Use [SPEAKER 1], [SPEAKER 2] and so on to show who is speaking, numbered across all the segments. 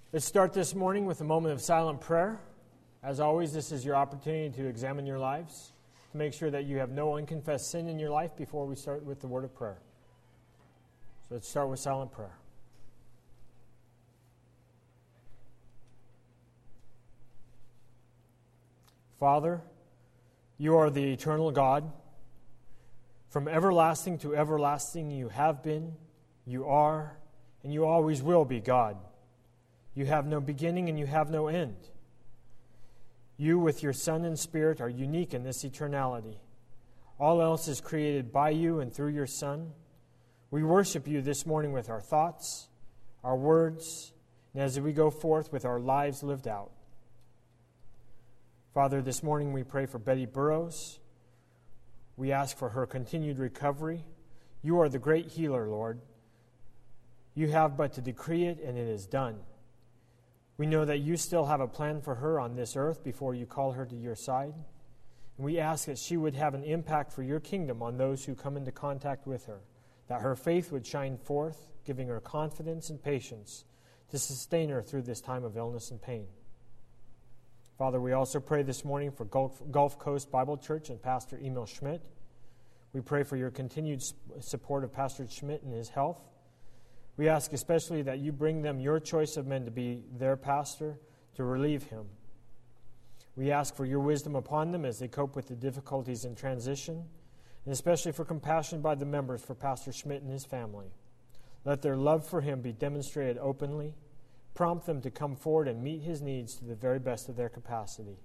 [SPEAKER 1] Let's start this morning with a moment of silent prayer. As always, this is your opportunity to examine your lives, to make sure that you have no unconfessed sin in your life before we start with the word of prayer. So let's start with silent prayer. Father, you are the eternal God. From everlasting to everlasting, you have been, you are, and you always will be God. You have no beginning and you have no end. You, with your Son and Spirit, are unique in this eternality. All else is created by you and through your Son. We worship you this morning with our thoughts, our words, and as we go forth with our lives lived out. Father, this morning we pray for Betty Burrows. We ask for her continued recovery. You are the great healer, Lord. You have but to decree it, and it is done. We know that you still have a plan for her on this earth before you call her to your side. And we ask that she would have an impact for your kingdom on those who come into contact with her, that her faith would shine forth, giving her confidence and patience to sustain her through this time of illness and pain. Father, we also pray this morning for Gulf Coast Bible Church and Pastor Emil Schmidt. We pray for your continued support of Pastor Schmidt and his health. We ask especially that you bring them your choice of men to be their pastor, to relieve him. We ask for your wisdom upon them as they cope with the difficulties in transition, and especially for compassion by the members for Pastor Schmidt and his family. Let their love for him be demonstrated openly. Prompt them to come forward and meet his needs to the very best of their capacity.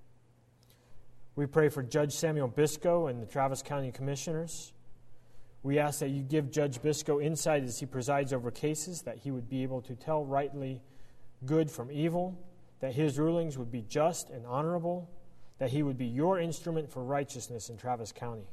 [SPEAKER 1] We pray for Judge Samuel Biscoe and the Travis County Commissioners. We ask that you give Judge Biscoe insight as he presides over cases, that he would be able to tell rightly good from evil, that his rulings would be just and honorable, that he would be your instrument for righteousness in Travis County.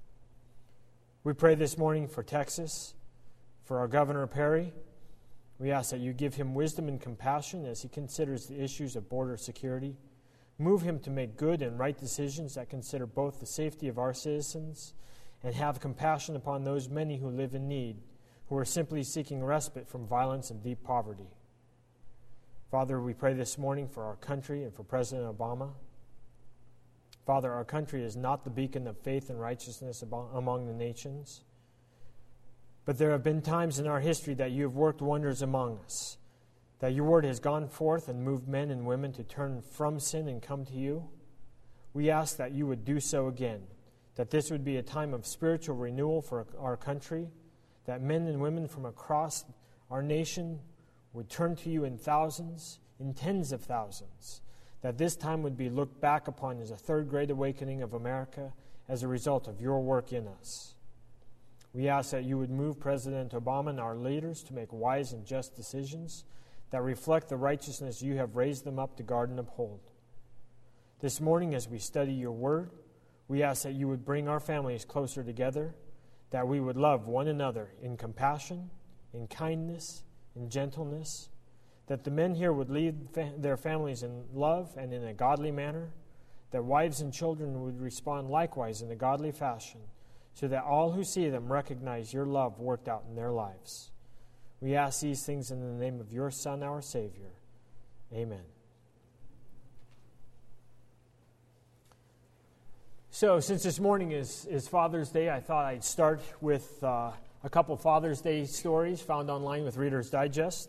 [SPEAKER 1] We pray this morning for Texas, for our Governor Perry. We ask that you give him wisdom and compassion as he considers the issues of border security. Move him to make good and right decisions that consider both the safety of our citizens and have compassion upon those many who live in need, who are simply seeking respite from violence and deep poverty. Father, we pray this morning for our country and for President Obama. Father, our country is not the beacon of faith and righteousness among the nations, but there have been times in our history that you have worked wonders among us, that your word has gone forth and moved men and women to turn from sin and come to you. We ask that you would do so again, that this would be a time of spiritual renewal for our country, that men and women from across our nation would turn to you in thousands, in tens of thousands, that this time would be looked back upon as a third great awakening of America as a result of your work in us. We ask that you would move President Obama and our leaders to make wise and just decisions that reflect the righteousness you have raised them up to guard and uphold. This morning, as we study your word, we ask that you would bring our families closer together, that we would love one another in compassion, in kindness, in gentleness, that the men here would lead their families in love and in a godly manner, that wives and children would respond likewise in a godly fashion, so that all who see them recognize your love worked out in their lives. We ask these things in the name of your Son, our Savior. Amen. So, since this morning is Father's Day, I thought I'd start with a couple Father's Day stories found online with Reader's Digest.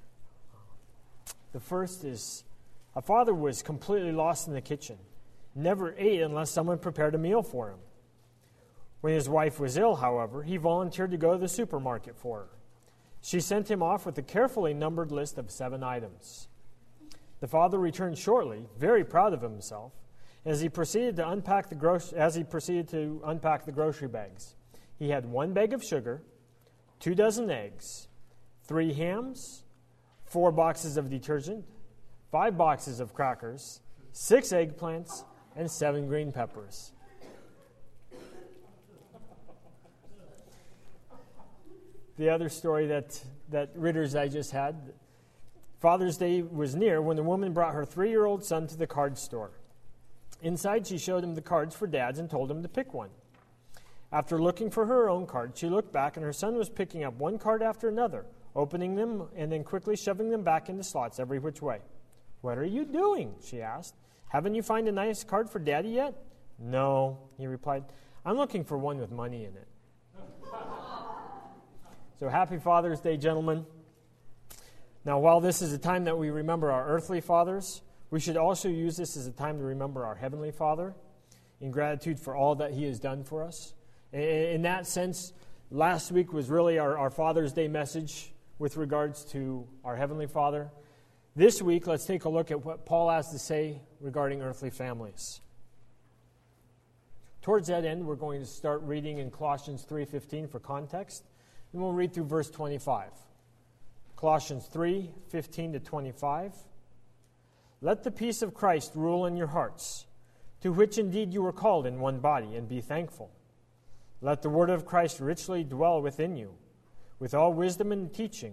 [SPEAKER 1] The first is, a father was completely lost in the kitchen, never ate unless someone prepared a meal for him. When his wife was ill, however, he volunteered to go to the supermarket for her. She sent him off with a carefully numbered list of 7 items. The father returned shortly, very proud of himself, as he proceeded to unpack the grocery bags. He had 1 bag of sugar, 2 dozen eggs, 3 hams, 4 boxes of detergent, 5 boxes of crackers, 6 eggplants, and 7 green peppers. The other story that Ritter's I just had, Father's Day was near when the woman brought her 3-year-old son to the card store. Inside, she showed him the cards for dads and told him to pick one. After looking for her own card, she looked back and her son was picking up one card after another, opening them and then quickly shoving them back into slots every which way. "What are you doing?" she asked. "Haven't you found a nice card for Daddy yet?" "No," he replied. "I'm looking for one with money in it." So happy Father's Day, gentlemen. Now, while this is a time that we remember our earthly fathers, we should also use this as a time to remember our Heavenly Father in gratitude for all that He has done for us. In that sense, last week was really our Father's Day message with regards to our Heavenly Father. This week, let's take a look at what Paul has to say regarding earthly families. Towards that end, we're going to start reading in Colossians 3:15 for context, and we'll read through verse 25. Colossians 3:15 to 25. "Let the peace of Christ rule in your hearts, to which indeed you were called in one body, and be thankful. Let the word of Christ richly dwell within you, with all wisdom teaching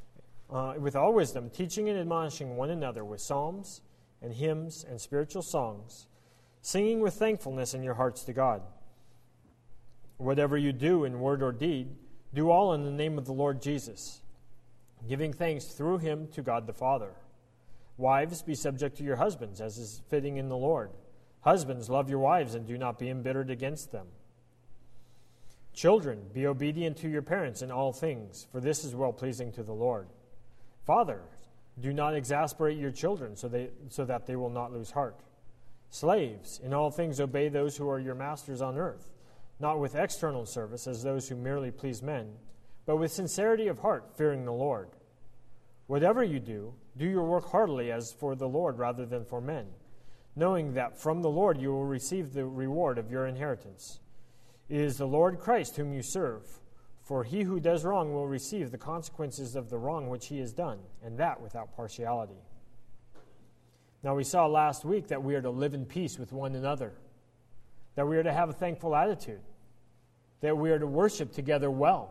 [SPEAKER 1] and admonishing one another with psalms and hymns and spiritual songs, singing with thankfulness in your hearts to God. Whatever you do in word or deed, do all in the name of the Lord Jesus, giving thanks through Him to God the Father. Wives, be subject to your husbands, as is fitting in the Lord. Husbands, love your wives and do not be embittered against them. Children, be obedient to your parents in all things, for this is well-pleasing to the Lord. Fathers, do not exasperate your children so that they will not lose heart. Slaves, in all things obey those who are your masters on earth, not with external service as those who merely please men, but with sincerity of heart, fearing the Lord. Whatever you do, do your work heartily as for the Lord rather than for men, knowing that from the Lord you will receive the reward of your inheritance. It is the Lord Christ whom you serve, for he who does wrong will receive the consequences of the wrong which he has done, and that without partiality. Now we saw last week that we are to live in peace with one another, that we are to have a thankful attitude, that we are to worship together well.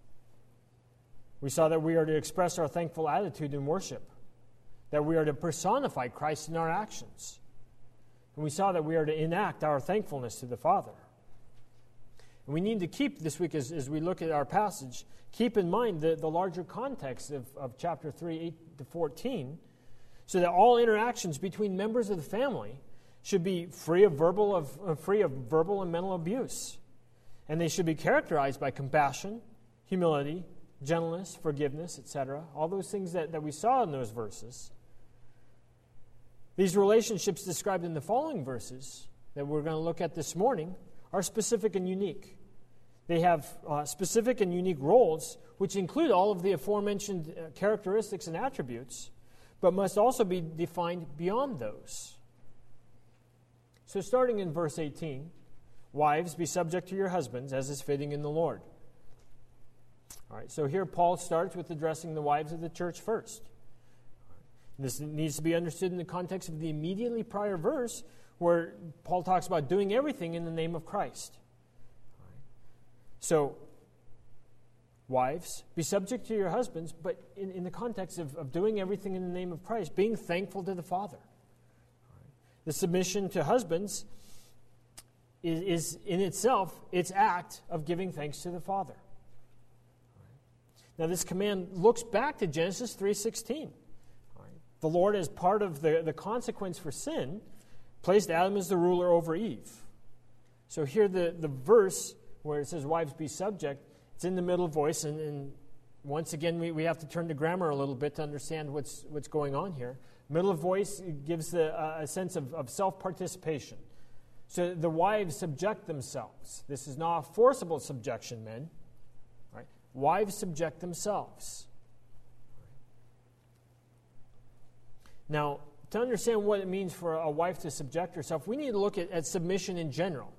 [SPEAKER 1] We saw that we are to express our thankful attitude in worship, that we are to personify Christ in our actions. And we saw that we are to enact our thankfulness to the Father. And we need to keep this week, as we look at our passage, keep in mind the larger context of chapter 3, 8 to 14, so that all interactions between members of the family should be free of verbal and mental abuse. And they should be characterized by compassion, humility, gentleness, forgiveness, etc. All those things that we saw in those verses. These relationships described in the following verses that we're going to look at this morning are specific and unique. They have specific and unique roles, which include all of the aforementioned characteristics and attributes, but must also be defined beyond those. So starting in verse 18, wives, be subject to your husbands, as is fitting in the Lord. All right, so here Paul starts with addressing the wives of the church first. This needs to be understood in the context of the immediately prior verse where Paul talks about doing everything in the name of Christ. All right. So, wives, be subject to your husbands, but in the context of doing everything in the name of Christ, being thankful to the Father. All right. The submission to husbands is in itself its act of giving thanks to the Father. Now, this command looks back to Genesis 3:16. The Lord, as part of the consequence for sin, placed Adam as the ruler over Eve. So here the verse where it says, wives, be subject, it's in the middle voice, and once again we have to turn to grammar a little bit to understand what's going on here. Middle voice gives a sense of self-participation. So the wives subject themselves. This is not a forcible subjection, men. Right? Wives subject themselves. Now, to understand what it means for a wife to subject herself, we need to look at submission in general.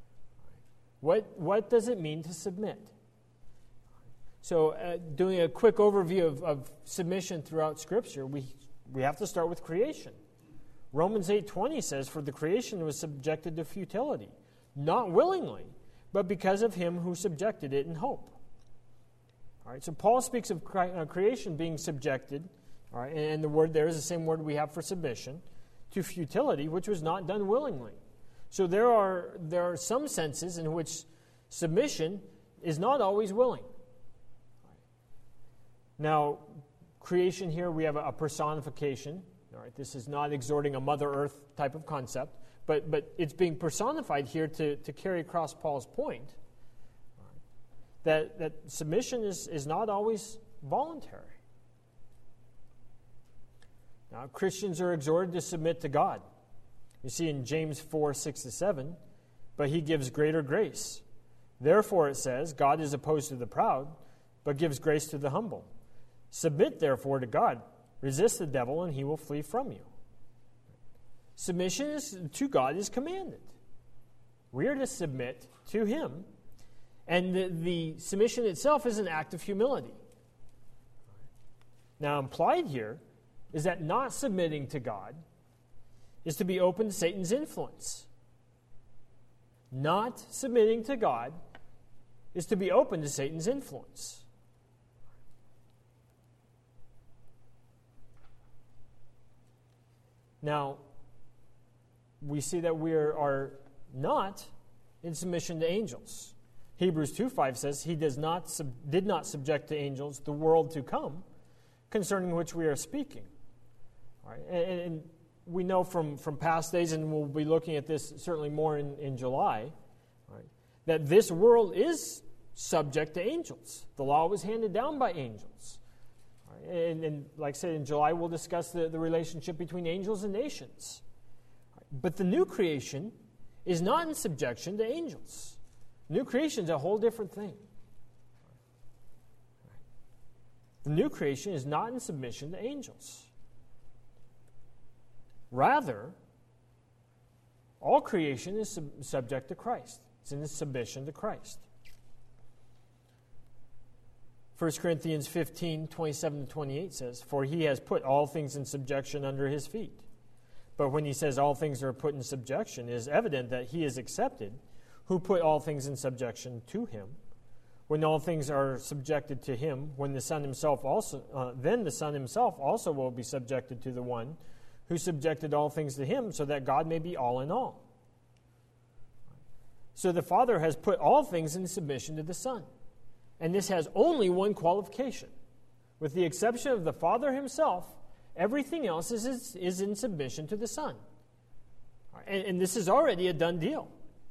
[SPEAKER 1] What does it mean to submit? So, doing a quick overview of submission throughout Scripture, we have to start with creation. Romans 8:20 says, for the creation was subjected to futility, not willingly, but because of him who subjected it in hope. All right, so Paul speaks of creation being subjected. All right, and the word there is the same word we have for submission, to futility, which was not done willingly. So there are some senses in which submission is not always willing. Now, creation here, we have a personification. All right, this is not exhorting a Mother Earth type of concept, but it's being personified here to carry across Paul's point, that submission is not always voluntary. Now, Christians are exhorted to submit to God. You see in James 4:6-7, but he gives greater grace. Therefore, it says, God is opposed to the proud, but gives grace to the humble. Submit, therefore, to God. Resist the devil, and he will flee from you. Submission to God is commanded. We are to submit to him, and the submission itself is an act of humility. Now, implied here is that not submitting to God is to be open to Satan's influence. Not submitting to God is to be open to Satan's influence. Now, we see that we are not in submission to angels. Hebrews 2:5 says, he did not subject to angels the world to come, concerning which we are speaking. All right? And we know from past days, and we'll be looking at this certainly more in July, right, that this world is subject to angels. The law was handed down by angels. Right? And like I said, in July we'll discuss the relationship between angels and nations. Right? But the new creation is not in subjection to angels. New creation is a whole different thing. The new creation is not in submission to angels. Rather, all creation is subject to Christ. It's in submission to Christ. 1 Corinthians 15:27-28 says, for he has put all things in subjection under his feet. But when he says all things are put in subjection, it is evident that he is accepted who put all things in subjection to him. When all things are subjected to him, then the Son himself also will be subjected to the one who subjected all things to him, so that God may be all in all. So the Father has put all things in submission to the Son. And this has only one qualification. With the exception of the Father himself, everything else is in submission to the Son. And this is already a done deal.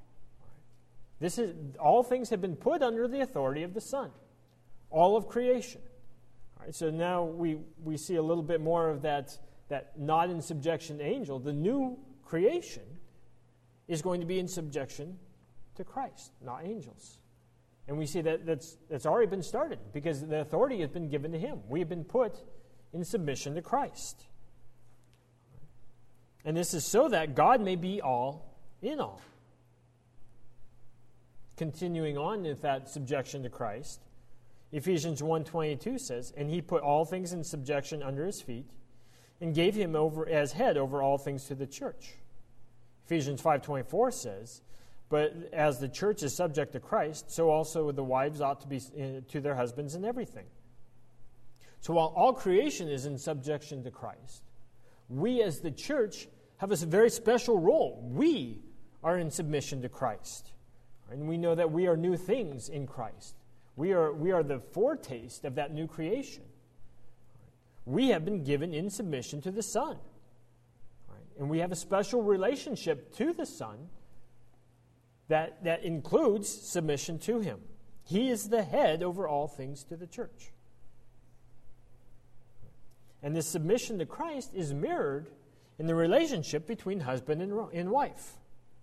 [SPEAKER 1] All things have been put under the authority of the Son. All of creation. All right, so now we see a little bit more of that not in subjection to angel. The new creation is going to be in subjection to Christ, not angels. And we see that's already been started because the authority has been given to him. We have been put in submission to Christ. And this is so that God may be all in all. Continuing on with that subjection to Christ, Ephesians 1:22 says, and he put all things in subjection under his feet, and gave him over as head over all things to the church. Ephesians 5:24 says, but as the church is subject to Christ, so also the wives ought to be to their husbands in everything. So while all creation is in subjection to Christ, we as the church have a very special role. We are in submission to Christ. And we know that we are new things in Christ. We are the foretaste of that new creation. We have been given in submission to the Son. And we have a special relationship to the Son that includes submission to him. He is the head over all things to the church. And this submission to Christ is mirrored in the relationship between husband and wife.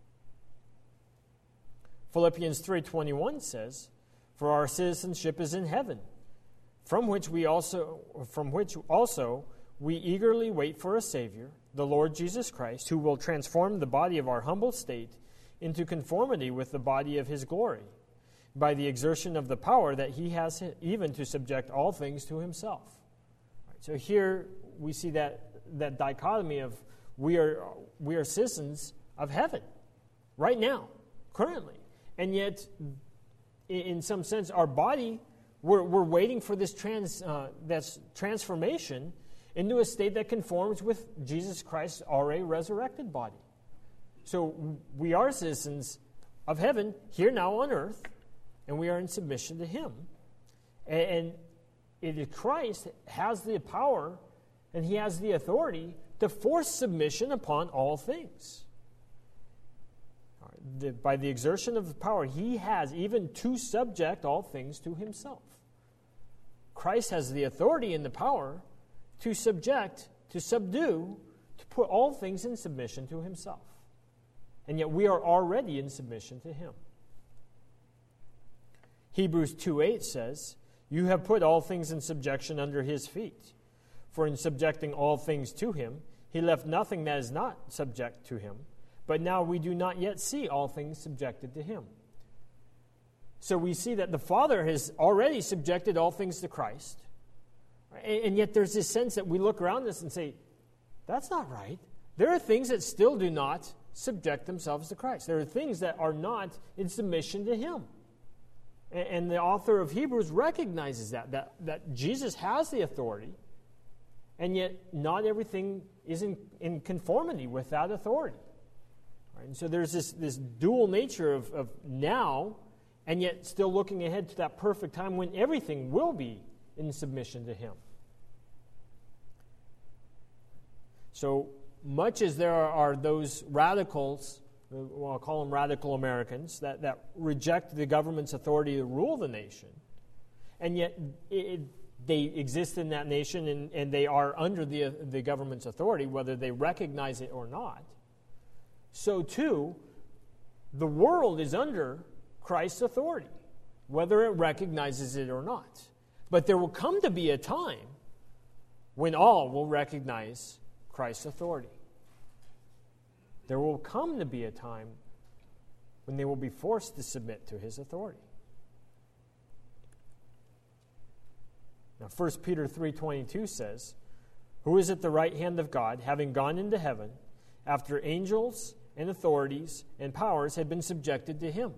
[SPEAKER 1] Philippians 3:21 says, for our citizenship is in heaven, from which also we eagerly wait for a Savior, the Lord Jesus Christ, who will transform the body of our humble state into conformity with the body of his glory, by the exertion of the power that he has even to subject all things to himself. Right, so here we see that dichotomy of we are citizens of heaven right now, currently. And yet, in some sense, our body, we're waiting for this transformation into a state that conforms with Jesus Christ's already resurrected body. So we are citizens of heaven here now on earth, and we are in submission to him. And Christ has the power and he has the authority to force submission upon all things. By the exertion of the power, he has even to subject all things to himself. Christ has the authority and the power to subject, to subdue, to put all things in submission to himself. And yet we are already in submission to him. Hebrews 2:8 says, "You have put all things in subjection under his feet. For in subjecting all things to him, he left nothing that is not subject to him. But now we do not yet see all things subjected to him." So we see that the Father has already subjected all things to Christ. And yet there's this sense that we look around us and say, that's not right. There are things that still do not subject themselves to Christ. There are things that are not in submission to him. And the author of Hebrews recognizes that Jesus has the authority, and yet not everything is in conformity with that authority. Right? And so there's this dual nature of now, and yet still looking ahead to that perfect time when everything will be in submission to him. So much as there are those radicals, well, I'll call them radical Americans, that reject the government's authority to rule the nation, and yet they exist in that nation and they are under the government's authority, whether they recognize it or not. So too, the world is under Christ's authority, whether it recognizes it or not. But there will come to be a time when all will recognize Christ's authority. There will come to be a time when they will be forced to submit to his authority. Now, 1 Peter 3:22 says, "Who is at the right hand of God, having gone into heaven, after angels and authorities and powers had been subjected to him."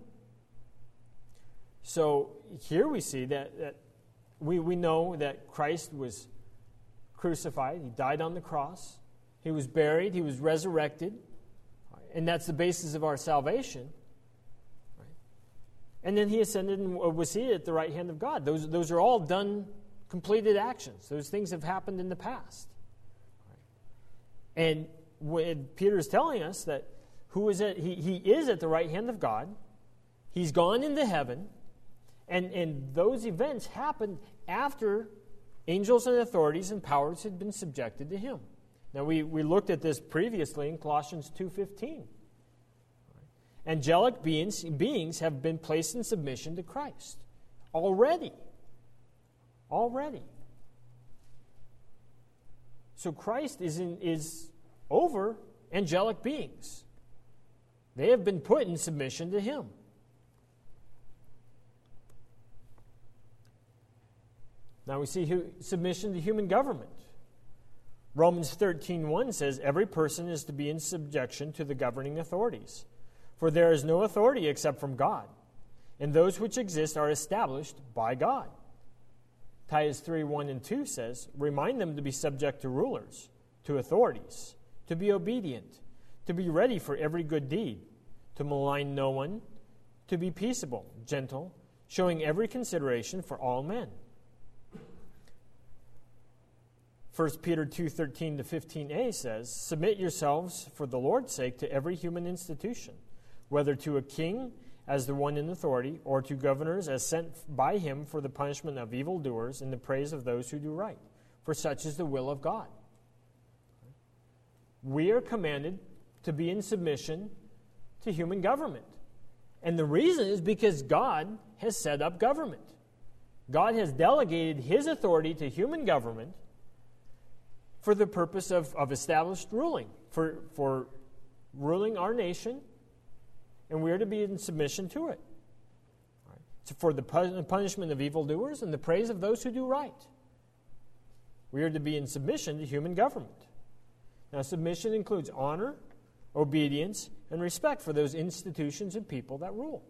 [SPEAKER 1] So here we see that we know that Christ was crucified. He died on the cross. He was buried. He was resurrected. And that's the basis of our salvation. Right? And then he ascended and was seated at the right hand of God. Those are all done, completed actions. Those things have happened in the past. Right? And when Peter is telling us that he is at the right hand of God. He's gone into heaven. And those events happened after angels and authorities and powers had been subjected to him. Now, we looked at this previously in Colossians 2:15. Angelic beings have been placed in submission to Christ. Already. So Christ is over angelic beings. They have been put in submission to him. Now we see submission to human government. Romans 13:1 says, "Every person is to be in subjection to the governing authorities. For there is no authority except from God, and those which exist are established by God." Titus 3:1 and 2 says, "Remind them to be subject to rulers, to authorities, to be obedient, to be ready for every good deed, to malign no one, to be peaceable, gentle, showing every consideration for all men." 1 Peter 2:13-15a says, "Submit yourselves for the Lord's sake to every human institution, whether to a king as the one in authority, or to governors as sent by him for the punishment of evildoers and the praise of those who do right. For such is the will of God." We are commanded to be in submission to human government. And the reason is because God has set up government. God has delegated his authority to human government for the purpose of established ruling, for ruling our nation, and we are to be in submission to it. Right. So for the punishment of evildoers and the praise of those who do right. We are to be in submission to human government. Now, submission includes honor, obedience, and respect for those institutions and people that rule.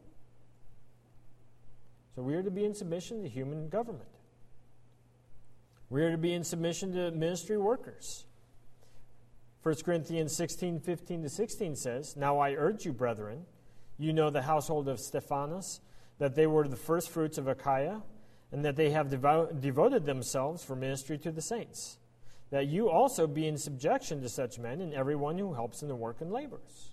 [SPEAKER 1] So we are to be in submission to human government. We are to be in submission to ministry workers. 1 Corinthians 16:15-16 says, "Now I urge you, brethren, you know the household of Stephanas, that they were the first fruits of Achaia, and that they have devoted themselves for ministry to the saints, that you also be in subjection to such men and everyone who helps in the work and labors.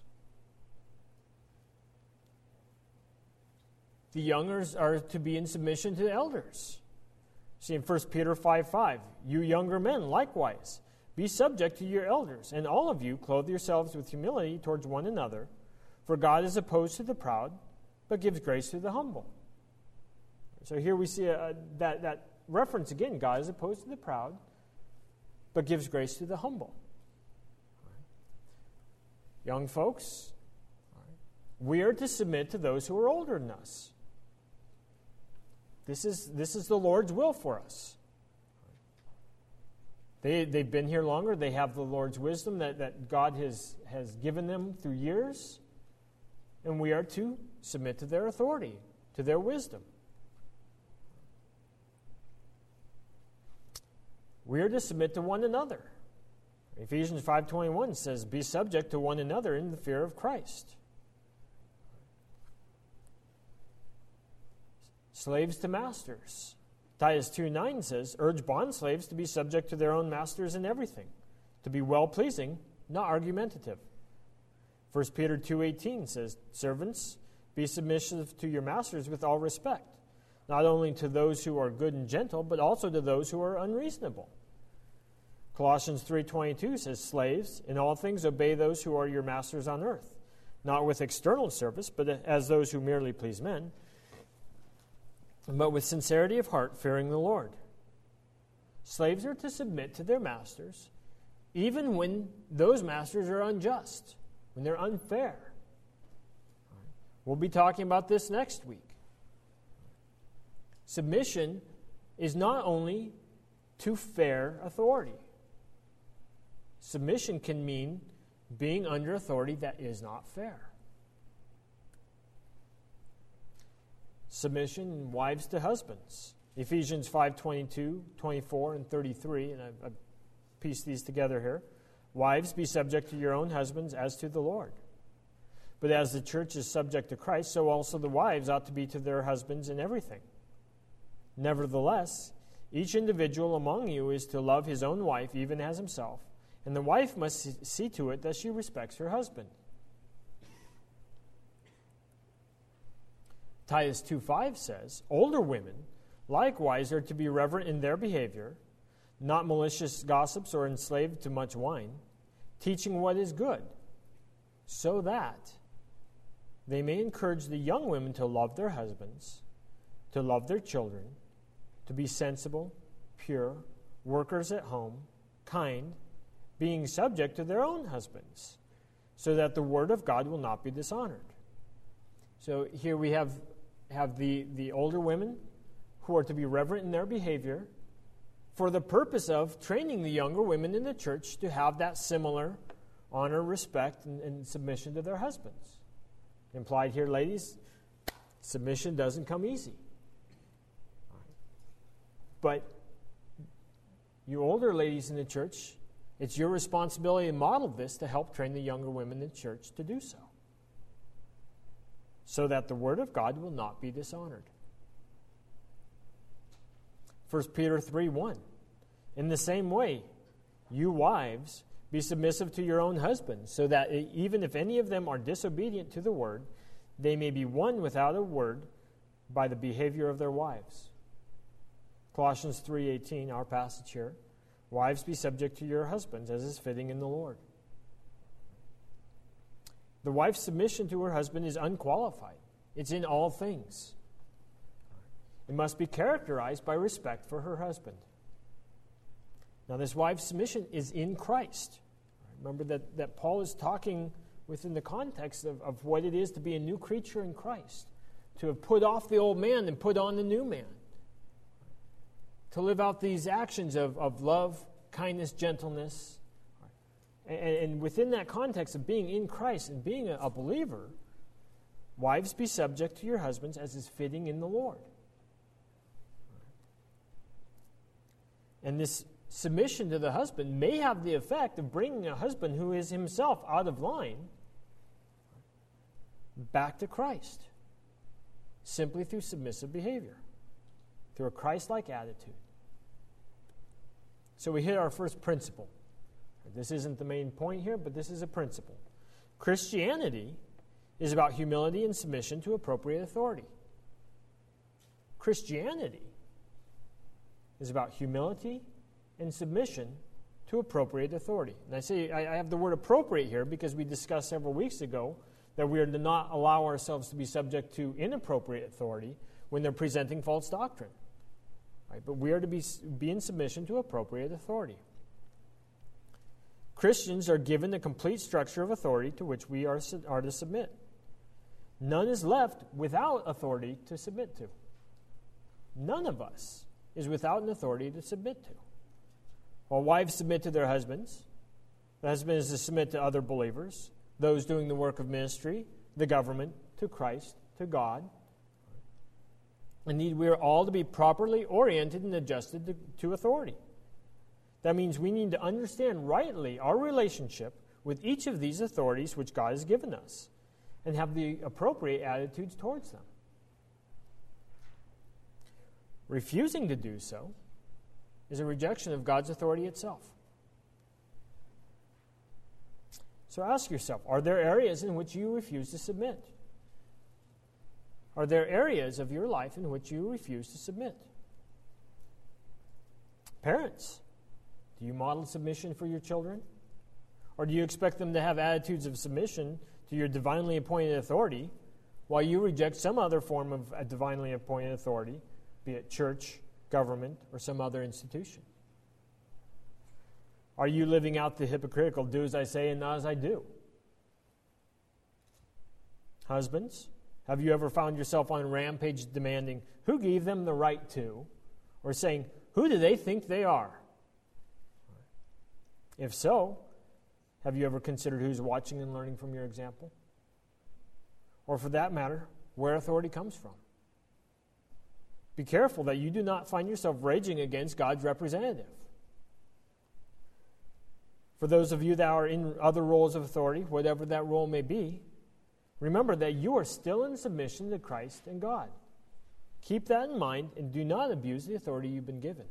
[SPEAKER 1] The youngers are to be in submission to the elders. See in 1 Peter 5:5, you younger men likewise, be subject to your elders, and all of you clothe yourselves with humility towards one another, for God is opposed to the proud, but gives grace to the humble. So here we see that reference again. God is opposed to the proud, but gives grace to the humble. Young folks, we are to submit to those who are older than us. This is the Lord's will for us. They've been here longer. They have the Lord's wisdom that God has given them through years. And we are to submit to their authority, to their wisdom. We are to submit to one another. Ephesians 5:21 says, be subject to one another in the fear of Christ. Slaves to masters. Titus 2:9 says, urge bondslaves to be subject to their own masters in everything, to be well-pleasing, not argumentative. 1 Peter 2:18 says, servants, be submissive to your masters with all respect, not only to those who are good and gentle, but also to those who are unreasonable. Colossians 3:22 says, slaves, in all things obey those who are your masters on earth, not with external service, but as those who merely please men, but with sincerity of heart, fearing the Lord. Slaves are to submit to their masters, even when those masters are unjust, when they're unfair. We'll be talking about this next week. Submission is not only to fair authority. Submission can mean being under authority that is not fair. Submission, wives to husbands. Ephesians 5:22, 24, and 33, and I've pieced these together here. Wives, be subject to your own husbands as to the Lord. But as the church is subject to Christ, so also the wives ought to be to their husbands in everything. Nevertheless, each individual among you is to love his own wife even as himself, and the wife must see to it that she respects her husband. Titus 2:5 says, older women likewise are to be reverent in their behavior, not malicious gossips or enslaved to much wine, teaching what is good, so that they may encourage the young women to love their husbands, to love their children, to be sensible, pure, workers at home, kind, being subject to their own husbands, so that the word of God will not be dishonored. So here we have the older women who are to be reverent in their behavior for the purpose of training the younger women in the church to have that similar honor, respect, and submission to their husbands. Implied here, ladies, submission doesn't come easy. But you older ladies in the church, it's your responsibility to model this to help train the younger women in the church to do so that the word of God will not be dishonored. 1 Peter 3:1, in the same way, you wives, be submissive to your own husbands, so that even if any of them are disobedient to the word, they may be won without a word by the behavior of their wives. Colossians 3:18, our passage here, wives, be subject to your husbands, as is fitting in the Lord. The wife's submission to her husband is unqualified. It's in all things. It must be characterized by respect for her husband. Now, this wife's submission is in Christ. Remember that Paul is talking within the context of what it is to be a new creature in Christ, to have put off the old man and put on the new man, to live out these actions of love, kindness, gentleness. And within that context of being in Christ and being a believer, wives, be subject to your husbands as is fitting in the Lord. And this submission to the husband may have the effect of bringing a husband who is himself out of line back to Christ, simply through submissive behavior, to a Christ-like attitude. So we hit our first principle. This isn't the main point here, but this is a principle. Christianity is about humility and submission to appropriate authority. Christianity is about humility and submission to appropriate authority. And I say I have the word appropriate here because we discussed several weeks ago that we are to not allow ourselves to be subject to inappropriate authority when they're presenting false doctrine. Right? But we are to be in submission to appropriate authority. Christians are given the complete structure of authority to which we are to submit. None is left without authority to submit to. None of us is without an authority to submit to. While wives submit to their husbands, the husband is to submit to other believers, those doing the work of ministry, the government, to Christ, to God. Indeed, we are all to be properly oriented and adjusted to authority. That means we need to understand rightly our relationship with each of these authorities which God has given us and have the appropriate attitudes towards them. Refusing to do so is a rejection of God's authority itself. So ask yourself, are there areas in which you refuse to submit? Are there areas of your life in which you refuse to submit? Parents, do you model submission for your children? Or do you expect them to have attitudes of submission to your divinely appointed authority while you reject some other form of a divinely appointed authority, be it church, government, or some other institution? Are you living out the hypocritical do as I say and not as I do? Husbands, have you ever found yourself on rampage demanding who gave them the right to, or saying, who do they think they are? If so, have you ever considered who's watching and learning from your example? Or for that matter, where authority comes from? Be careful that you do not find yourself raging against God's representative. For those of you that are in other roles of authority, whatever that role may be, remember that you are still in submission to Christ and God. Keep that in mind and do not abuse the authority you've been given.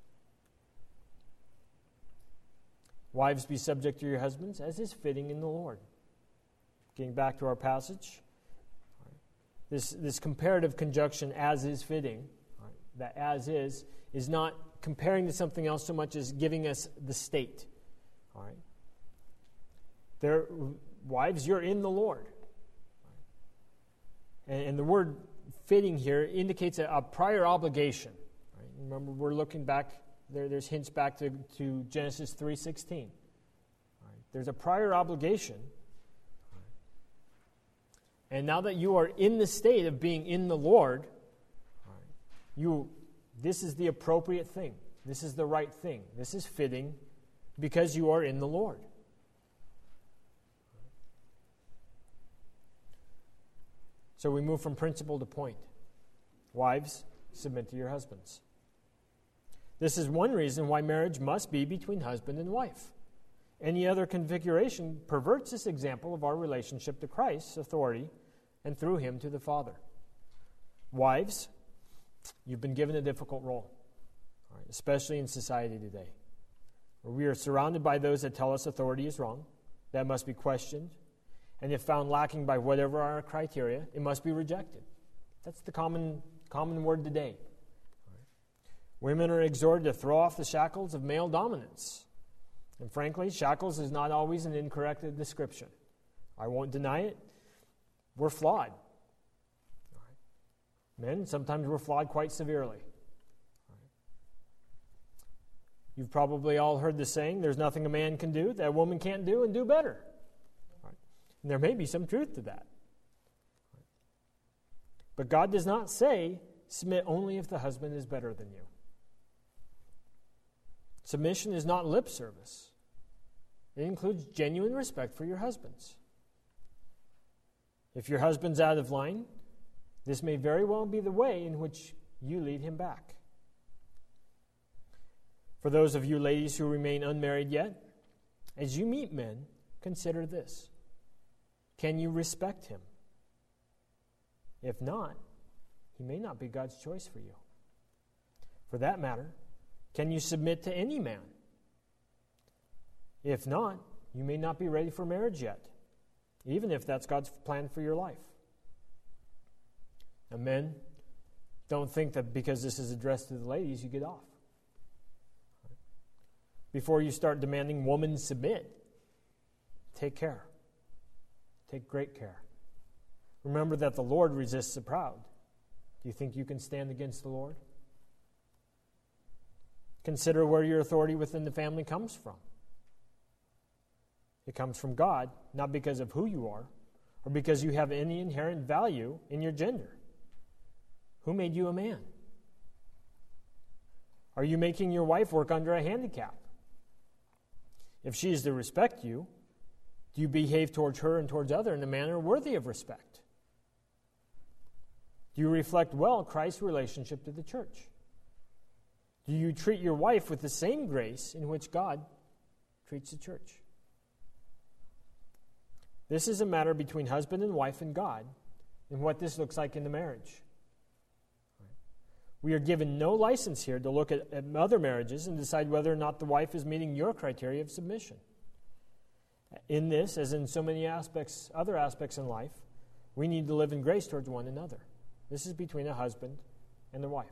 [SPEAKER 1] Wives, be subject to your husbands as is fitting in the Lord. Getting back to our passage, this comparative conjunction, as is fitting, that as is not comparing to something else so much as giving us the state. All right. Wives, you're in the Lord. And the word fitting here indicates a prior obligation. Right? Remember, we're looking back, there's hints back to Genesis 3:16. Right? There's a prior obligation. And now that you are in the state of being in the Lord, this is the appropriate thing. This is the right thing. This is fitting because you are in the Lord. So we move from principle to point. Wives, submit to your husbands. This is one reason why marriage must be between husband and wife. Any other configuration perverts this example of our relationship to Christ's authority and through him to the Father. Wives, you've been given a difficult role, especially in society today, where we are surrounded by those that tell us authority is wrong, that must be questioned, and if found lacking by whatever our criteria, it must be rejected. That's the common word today. Women are exhorted to throw off the shackles of male dominance. And frankly, shackles is not always an incorrect description. I won't deny it. We're flawed. Men, sometimes we're flawed quite severely. You've probably all heard the saying, there's nothing a man can do that a woman can't do and do better. And there may be some truth to that. But God does not say, submit only if the husband is better than you. Submission is not lip service. It includes genuine respect for your husbands. If your husband's out of line, this may very well be the way in which you lead him back. For those of you ladies who remain unmarried yet, as you meet men, consider this. Can you respect him? If not, he may not be God's choice for you. For that matter, can you submit to any man? If not, you may not be ready for marriage yet, even if that's God's plan for your life. And men, don't think that because this is addressed to the ladies, you get off. Before you start demanding women submit, take care. Take great care. Remember that the Lord resists the proud. Do you think you can stand against the Lord? Consider where your authority within the family comes from. It comes from God, not because of who you are, or because you have any inherent value in your gender. Who made you a man? Are you making your wife work under a handicap? If she is to respect you, do you behave towards her and towards others in a manner worthy of respect? Do you reflect well Christ's relationship to the church? Do you treat your wife with the same grace in which God treats the church? This is a matter between husband and wife and God, and what this looks like in the marriage. We are given no license here to look at other marriages and decide whether or not the wife is meeting your criteria of submission. In this, as in so many other aspects in life, we need to live in grace towards one another. This is between a husband and a wife.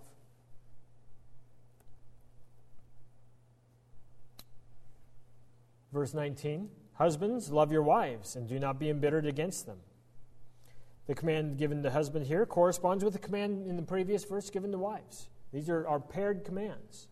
[SPEAKER 1] Verse 19, husbands, love your wives and do not be embittered against them. The command given to husband here corresponds with the command in the previous verse given to wives. These are paired commands.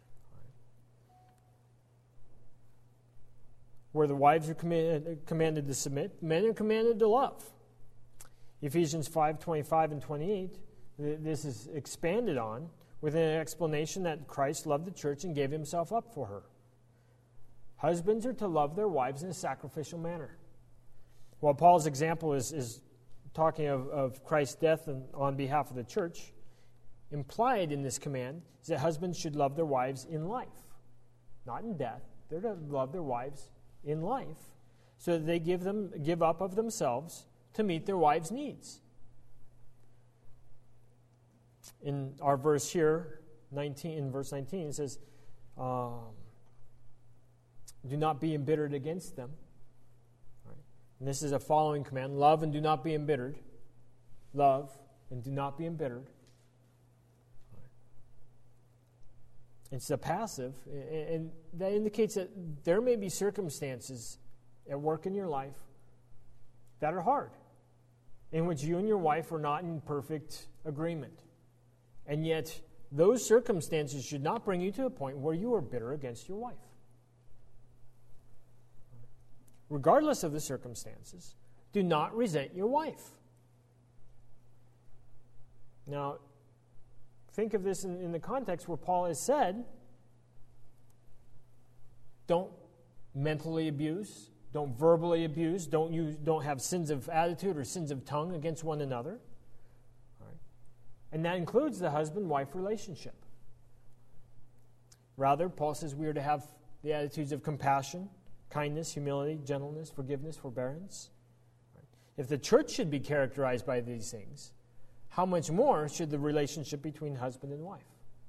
[SPEAKER 1] Where the wives are commanded to submit, men are commanded to love. Ephesians 5:25 and 28, this is expanded on with an explanation that Christ loved the church and gave himself up for her. Husbands are to love their wives in a sacrificial manner. While Paul's example is talking of Christ's death on behalf of the church, implied in this command is that husbands should love their wives in life, not in death. They're to love their wives in life so that they give up of themselves to meet their wives' needs. In our verse here, in verse 19, it says, do not be embittered against them. And this is a following command. Love and do not be embittered. Love and do not be embittered. It's a passive, and that indicates that there may be circumstances at work in your life that are hard, in which you and your wife are not in perfect agreement. And yet, those circumstances should not bring you to a point where you are bitter against your wife. Regardless of the circumstances, do not resent your wife. Now, think of this in the context where Paul has said, don't mentally abuse, don't verbally abuse, don't have sins of attitude or sins of tongue against one another. All right. And that includes the husband-wife relationship. Rather, Paul says we are to have the attitudes of compassion, kindness, humility, gentleness, forgiveness, forbearance. If the church should be characterized by these things, how much more should the relationship between husband and wife?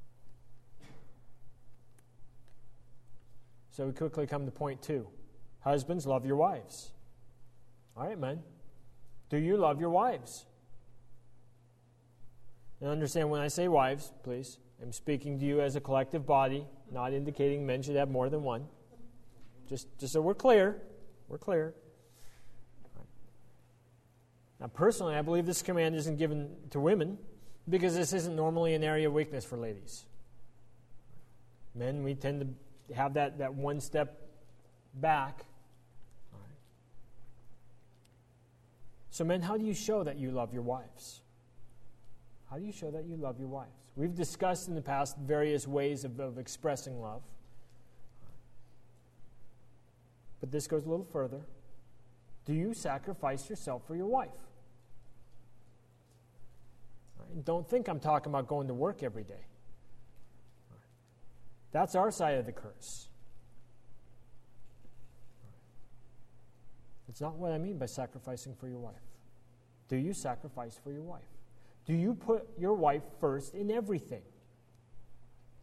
[SPEAKER 1] So we quickly come to point 2. Husbands, love your wives. All right, men. Do you love your wives? And understand when I say wives, please, I'm speaking to you as a collective body, not indicating men should have more than one. Just so we're clear. We're clear. Now, personally, I believe this command isn't given to women because this isn't normally an area of weakness for ladies. Men, we tend to have that one step back. All right. So, men, how do you show that you love your wives? How do you show that you love your wives? We've discussed in the past various ways of expressing love. But this goes a little further. Do you sacrifice yourself for your wife? Right? Don't think I'm talking about going to work every day. Right. That's our side of the curse. Right. It's not what I mean by sacrificing for your wife. Do you sacrifice for your wife? Do you put your wife first in everything?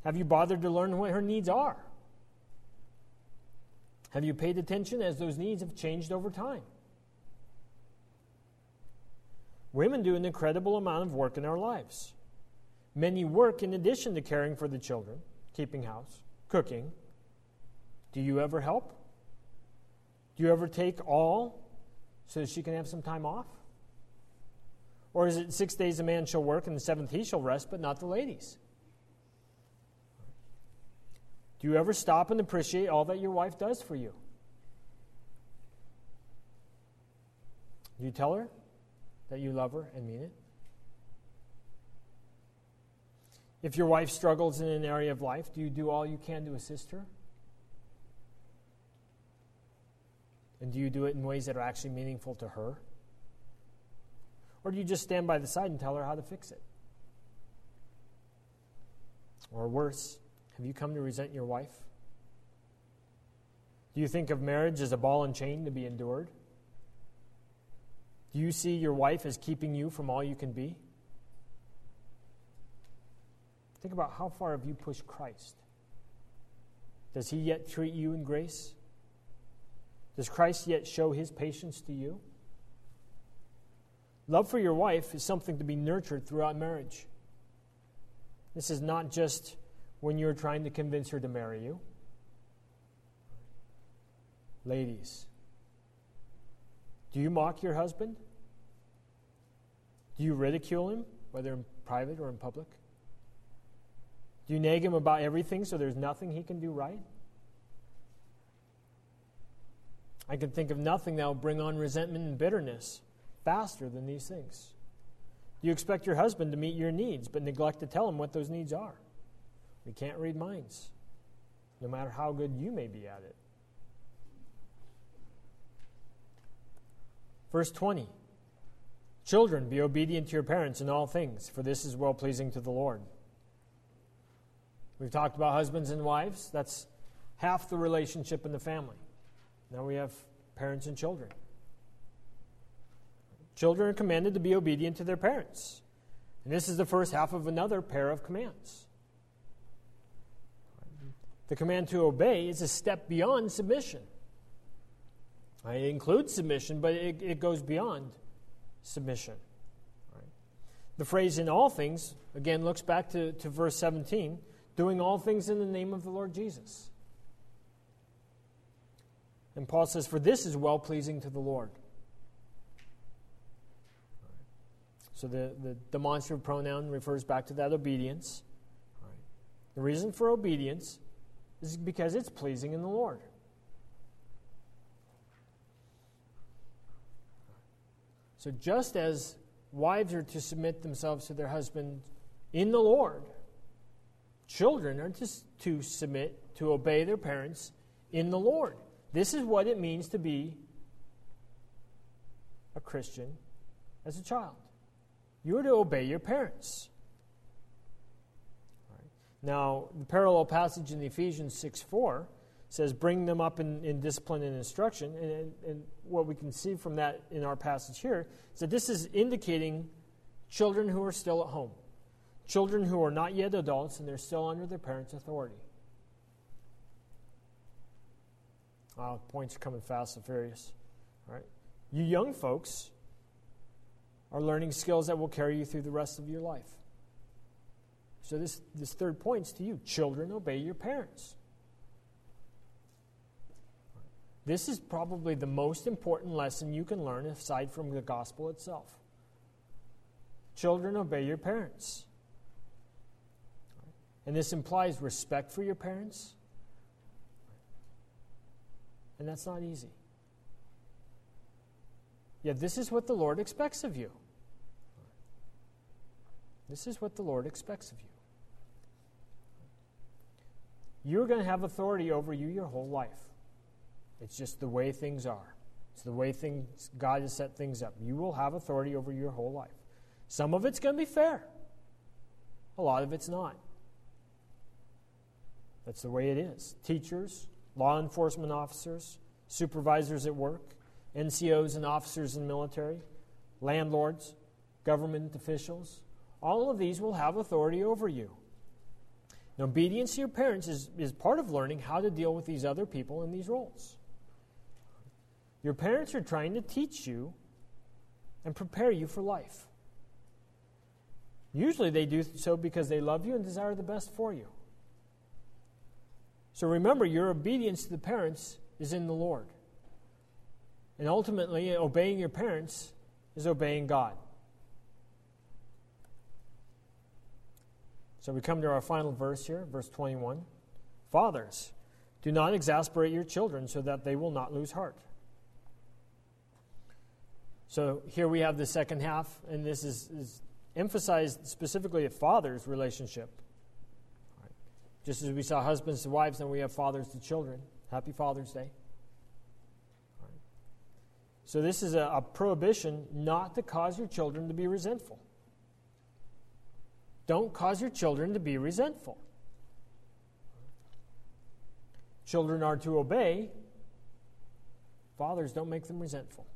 [SPEAKER 1] Have you bothered to learn what her needs are? Have you paid attention as those needs have changed over time? Women do an incredible amount of work in our lives. Many work in addition to caring for the children, keeping house, cooking. Do you ever help? Do you ever take all so that she can have some time off? Or is it 6 days a man shall work and the seventh he shall rest, but not the ladies? Do you ever stop and appreciate all that your wife does for you? Do you tell her that you love her and mean it? If your wife struggles in an area of life, do you do all you can to assist her? And do you do it in ways that are actually meaningful to her? Or do you just stand by the side and tell her how to fix it? Or worse, have you come to resent your wife? Do you think of marriage as a ball and chain to be endured? Do you see your wife as keeping you from all you can be? Think about how far have you pushed Christ? Does he yet treat you in grace? Does Christ yet show his patience to you? Love for your wife is something to be nurtured throughout marriage. This is not just when you're trying to convince her to marry you. Ladies, do you mock your husband? Do you ridicule him, whether in private or in public? Do you nag him about everything so there's nothing he can do right? I can think of nothing that will bring on resentment and bitterness faster than these things. Do you expect your husband to meet your needs but neglect to tell him what those needs are? We can't read minds, no matter how good you may be at it. Verse 20. Children, be obedient to your parents in all things, for this is well-pleasing to the Lord. We've talked about husbands and wives. That's half the relationship in the family. Now we have parents and children. Children are commanded to be obedient to their parents. And this is the first half of another pair of commands. The command to obey is a step beyond submission. It includes submission, but it goes beyond submission. The phrase in all things, again, looks back to verse 17, doing all things in the name of the Lord Jesus. And Paul says, for this is well-pleasing to the Lord. So the demonstrative pronoun refers back to that obedience. The reason for obedience is because it's pleasing in the Lord. So just as wives are to submit themselves to their husband in the Lord, children are to submit, to obey their parents in the Lord. This is what it means to be a Christian as a child. You are to obey your parents. Right. Now, the parallel passage in Ephesians 6:4 says, bring them up in discipline and instruction. And what we can see from that in our passage here is that this is indicating children who are still at home. Children who are not yet adults and they're still under their parents' authority. Wow, points are coming fast and furious. All right. You young folks are learning skills that will carry you through the rest of your life. So this third point is to you. Children, obey your parents. This is probably the most important lesson you can learn aside from the gospel itself. Children, obey your parents. And this implies respect for your parents. And that's not easy. Yet this is what the Lord expects of you. This is what the Lord expects of you. You're going to have authority over you your whole life. It's just the way things are. It's the way God has set things up. You will have authority over your whole life. Some of it's going to be fair. A lot of it's not. That's the way it is. Teachers, law enforcement officers, supervisors at work, NCOs and officers in the military, landlords, government officials, all of these will have authority over you. And obedience to your parents is part of learning how to deal with these other people in these roles. Your parents are trying to teach you and prepare you for life. Usually they do so because they love you and desire the best for you. So remember, your obedience to the parents is in the Lord. And ultimately, obeying your parents is obeying God. So we come to our final verse here, verse 21. Fathers, do not exasperate your children so that they will not lose heart. So here we have the second half, and this is emphasized specifically at fathers' relationship. Right. Just as we saw husbands to wives, then we have fathers to children. Happy Father's Day. Right. So this is a prohibition not to cause your children to be resentful. Don't cause your children to be resentful. Children are to obey. Fathers, don't make them resentful.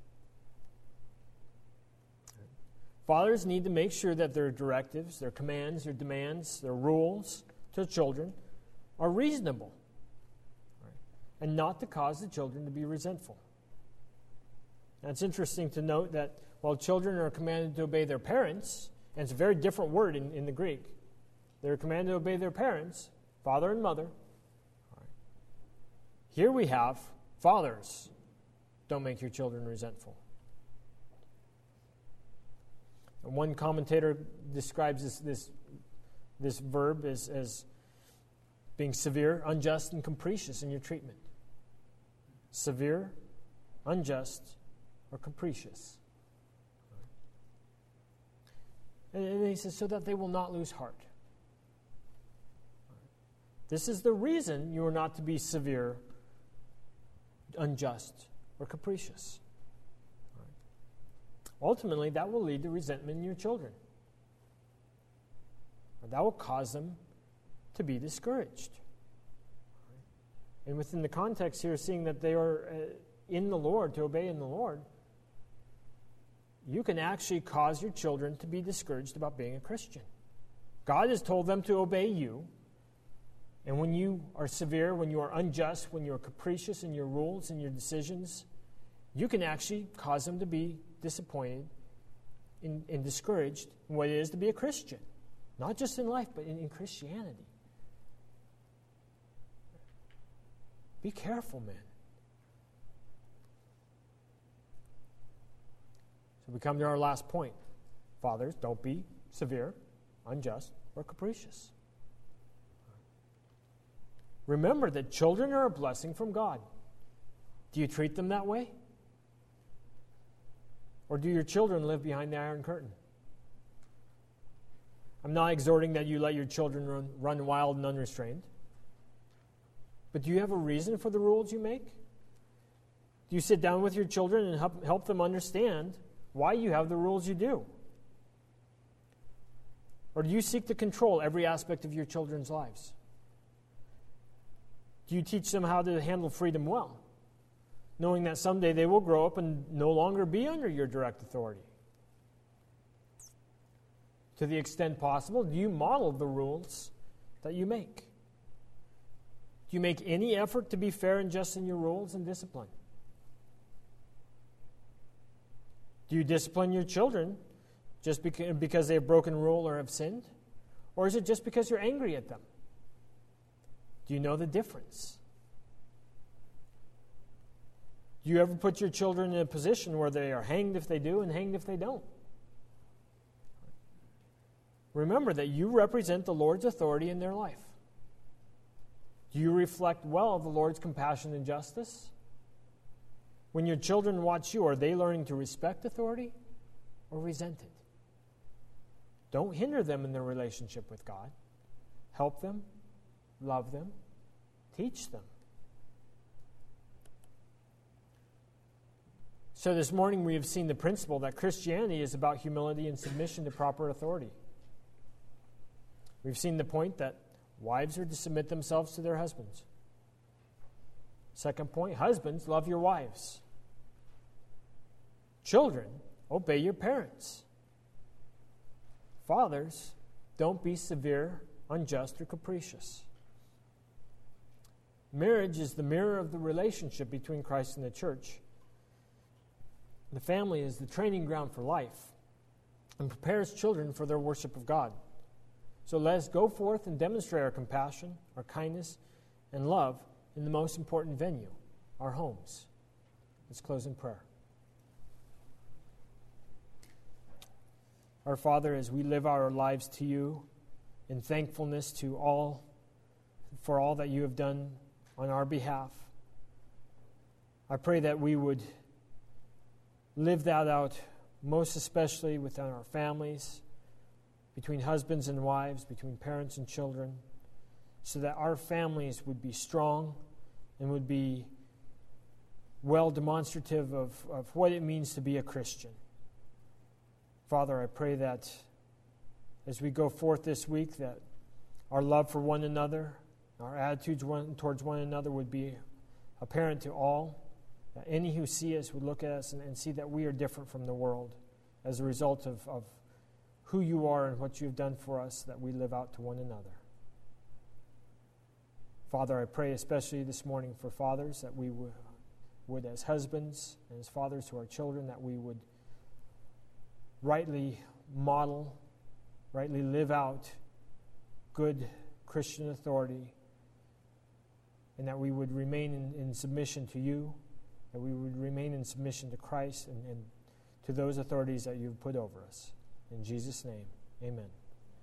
[SPEAKER 1] Fathers need to make sure that their directives, their commands, their demands, their rules to children are reasonable, right? And not to cause the children to be resentful. Now, it's interesting to note that while children are commanded to obey their parents, and it's a very different word in the Greek, they're commanded to obey their parents, father and mother. Right. Here we have, fathers, don't make your children resentful. And one commentator describes this verb as being severe, unjust, and capricious in your treatment. Severe, unjust, or capricious. And he says, so that they will not lose heart. This is the reason you are not to be severe, unjust, or capricious. Ultimately, that will lead to resentment in your children. That will cause them to be discouraged. And within the context here, seeing that they are in the Lord, to obey in the Lord, you can actually cause your children to be discouraged about being a Christian. God has told them to obey you. And when you are severe, when you are unjust, when you are capricious in your rules and your decisions, you can actually cause them to be disappointed and discouraged in what it is to be a Christian. Not just in life, but in Christianity. Be careful, man. So we come to our last point. Fathers, don't be severe, unjust, or capricious. Remember that children are a blessing from God. Do you treat them that way? Or do your children live behind the Iron Curtain? I'm not exhorting that you let your children run wild and unrestrained. But do you have a reason for the rules you make? Do you sit down with your children and help them understand why you have the rules you do? Or do you seek to control every aspect of your children's lives? Do you teach them how to handle freedom well, knowing that someday they will grow up and no longer be under your direct authority? To the extent possible, do you model the rules that you make? Do you make any effort to be fair and just in your rules and discipline? Do you discipline your children just because they have broken a rule or have sinned? Or is it just because you're angry at them? Do you know the difference? Do you ever put your children in a position where they are hanged if they do and hanged if they don't? Remember that you represent the Lord's authority in their life. Do you reflect well the Lord's compassion and justice? When your children watch you, are they learning to respect authority or resent it? Don't hinder them in their relationship with God. Help them, love them, teach them. So this morning we have seen the principle that Christianity is about humility and submission to proper authority. We've seen the point that wives are to submit themselves to their husbands. Second point, husbands, love your wives. Children, obey your parents. Fathers, don't be severe, unjust, or capricious. Marriage is the mirror of the relationship between Christ and the church. The family is the training ground for life and prepares children for their worship of God. So let us go forth and demonstrate our compassion, our kindness, and love in the most important venue, our homes. Let's close in prayer. Our Father, as we live our lives to you in thankfulness for all that you have done on our behalf, I pray that we would live that out most especially within our families, between husbands and wives, between parents and children, so that our families would be strong and would be well demonstrative of what it means to be a Christian. Father, I pray that as we go forth this week, that our love for one another, our attitudes towards one another would be apparent to all, that any who see us would look at us and see that we are different from the world as a result of who you are and what you've done for us, that we live out to one another. Father, I pray especially this morning for fathers, that we would as husbands and as fathers to our children, that we would rightly model, rightly live out good Christian authority, and that we would remain in submission to you, that we would remain in submission to Christ and to those authorities that you've put over us. In Jesus' name, amen.